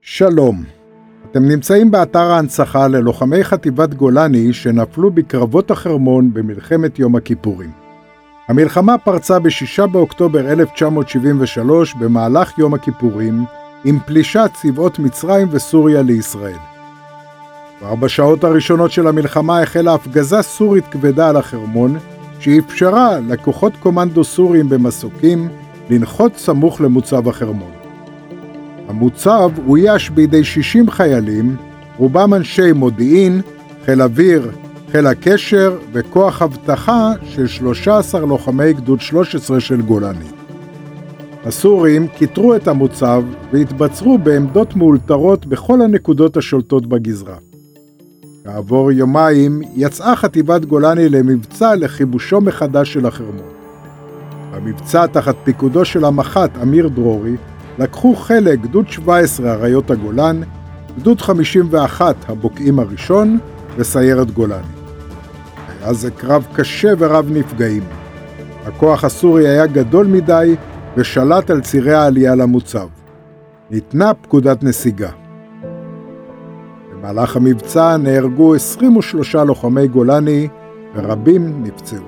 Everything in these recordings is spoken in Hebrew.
שלום, אתם נמצאים באתר ההנצחה ללוחמי חטיבת גולני שנפלו בקרבות החרמון במלחמת יום הכיפורים. המלחמה פרצה ב-6 באוקטובר 1973 במהלך יום הכיפורים עם פלישת צבאות מצרים וסוריה לישראל. כבר בשעות הראשונות של המלחמה החלה הפגזה סורית כבדה על החרמון שאפשרה לכוחות קומנדו סוריים במסוקים לנחות סמוך למוצב החרמון. המוצב אויש בידי 60 חיילים, רובם אנשי מודיעין, חיל אוויר, חיל הקשר וכוח אבטחה של 13 לוחמי גדוד 13 של גולני. הסורים כיתרו את המוצב והתבצרו בעמדות מאולתרות בכל הנקודות השולטות בגזרה. כעבור יומיים יצאה חטיבת גולני למבצע לכיבושו מחדש של החרמון. במבצע תחת פיקודו של המח"ט אמיר דרורי לקחו חלק גדוד 17 אריות הגולן, גדוד 51 הבוקעים הראשון וסיירת גולני. היה זה קרב קשה ורב נפגעים. הכוח הסורי היה גדול מדי ושלט על צירי העלייה למוצב. ניתנה פקודת נסיגה. במהלך המבצע נהרגו 23 לוחמי גולני ורבים נפצעו.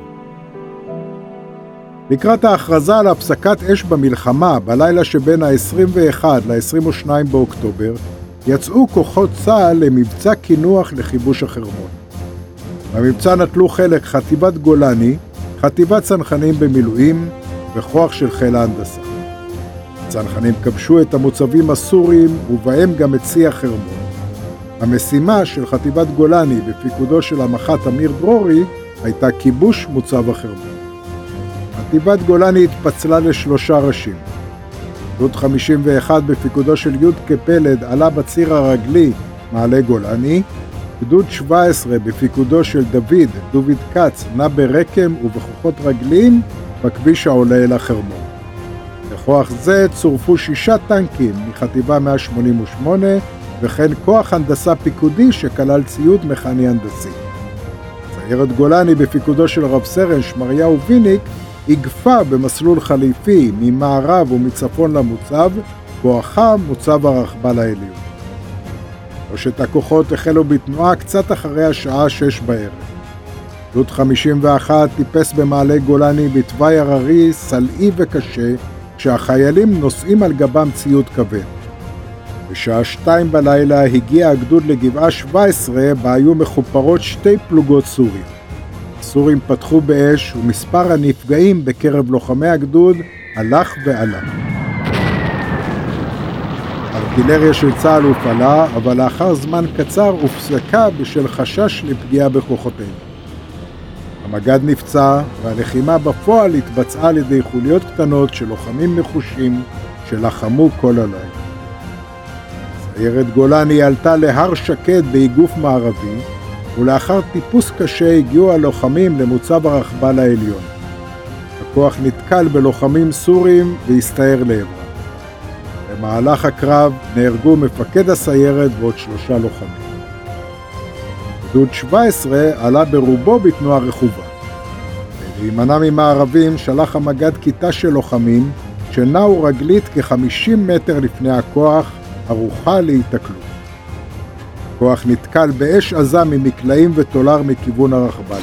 לקראת ההכרזה על הפסקת אש במלחמה בלילה שבין ה-21 ל-22 באוקטובר, יצאו כוחות צה"ל למבצע כינוח לכיבוש החרמון. במבצע נטלו חלק חטיבת גולני, חטיבת צנחנים במילואים וכוח של חיל ההנדסה. הצנחנים כבשו את המוצבים הסוריים ובהם גם את צי החרמון. המשימה של חטיבת גולני בפיקודו של המח"ט אמיר דרורי הייתה כיבוש מוצב החרמון. חטיבת גולני התפצלה לשלושה ראשים. גדוד 51 בפיקודו של יודקה פלד עלה בציר הרגלי מעלה גולני, גדוד 17 בפיקודו של דוד קץ נע ברקם ובכוחות רגליים בכביש העולה אל החרמון. לכוח זה צורפו 6 טנקים מחטיבה 188 וכן כוח הנדסה פיקודי שכלל ציוד מכני הנדסי. סיירת גולני בפיקודו של רב סרן שמריהו ויניק הגפה במסלול חליפי ממערב ומצפון למוצב, בואכה מוצב הרכבל העליון. שלושת הכוחות החלו בתנועה קצת אחרי השעה 6 בערב. גדוד 51 טיפס במעלה גולני בתוואי הררי, סלעי וקשה, כשהחיילים נושאים על גבם ציוד כבד. בשעה 2 בלילה הגיע הגדוד לגבעה 17, בה היו מחופרות 2 פלוגות סוריות. הסורים פתחו באש ומספר הנפגעים בקרב לוחמי הגדוד הלך ועלה. הארטילריה של צה"ל הופעלה, אבל לאחר זמן קצר הופסקה בשל חשש לפגיעה בכוחותינו. המג"ד נפצע והלחימה בפועל התבצעה על ידי חוליות קטנות של לוחמים נחושים שלחמו כל הלילה. סיירת גולני עלתה להר שקד באיגוף מערבי, ולאחר טיפוס קשה הגיעו הלוחמים למוצב הרכבל העליון. הכוח נתקל בלוחמים סורים והסתער לעברה. במהלך הקרב נהרגו מפקד הסיירת ועוד 3 לוחמים. גדוד 17 עלה ברובו בתנועה רכובה. להימנע ממערבים שלח המג"ד כיתה של לוחמים שנעו רגלית כ-50 מטר לפני הכוח, ערוכה להיתקלות. הכוח נתקל באש עזה ממקלעים וטולר מכיוון הרכבל.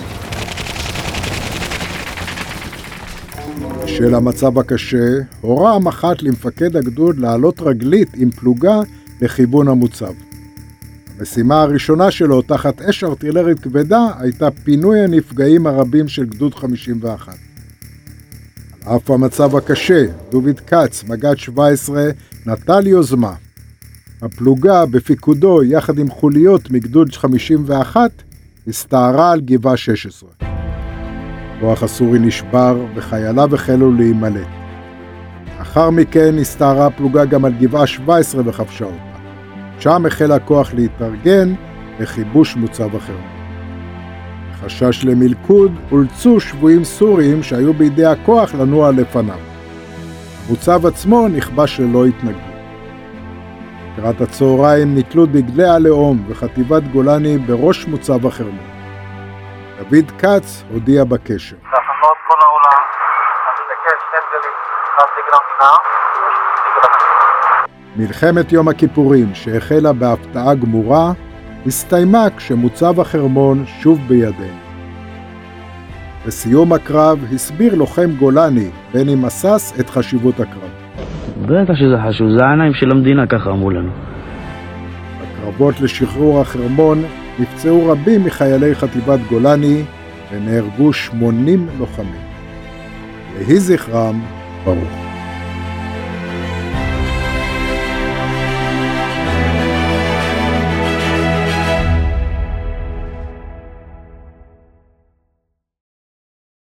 בשל המצב הקשה, הורה המח"ט למפקד הגדוד לעלות רגלית עם פלוגה לכיוון המוצב. המשימה הראשונה שלו תחת אש ארטילרית כבדה הייתה פינוי הנפגעים הרבים של גדוד 51. על אף המצב הקשה, דוד קץ, מג"ד 17, נטל יוזמה. הפלוגה בפיקודו יחד עם חוליות מגדוד 51 הסתערה על גבעה 16. הכוח הסורי נשבר וחייליו החלו להימלט. לאחר מכן הסתערה הפלוגה גם על גבעה 17 וכבשה אותה. שם החל הכוח להתארגן לכיבוש מוצב החרמון. בחשש למלכוד אולצו שבויים סוריים שהיו בידי הכוח לנוע לפניו. המוצב עצמו נכבש ללא התנגדות. לקראת הצהריים נתלו דגלי הלאום וחטיבת גולני בראש מוצב החרמון. דוד קץ הודיע בקשר. תחנות כל העולם, אני בקש 2 דגלים, 1 דגל המדינה, 3 דגל המדינה. מלחמת יום הכיפורים, שהחלה בהפתעה גמורה, הסתיימה כשמוצב החרמון שוב בידינו. בסיום הקרב הסביר לוחם גולני, בני מסס, את חשיבות הקרב. בטח שזה חשוב, זה העיניים של המדינה, ככה אמרו לנו. בקרבות לשחרור החרמון נפצעו רבים מחיילי חטיבת גולני ונהרגו 80 לוחמים. יהי זכרם ברוך.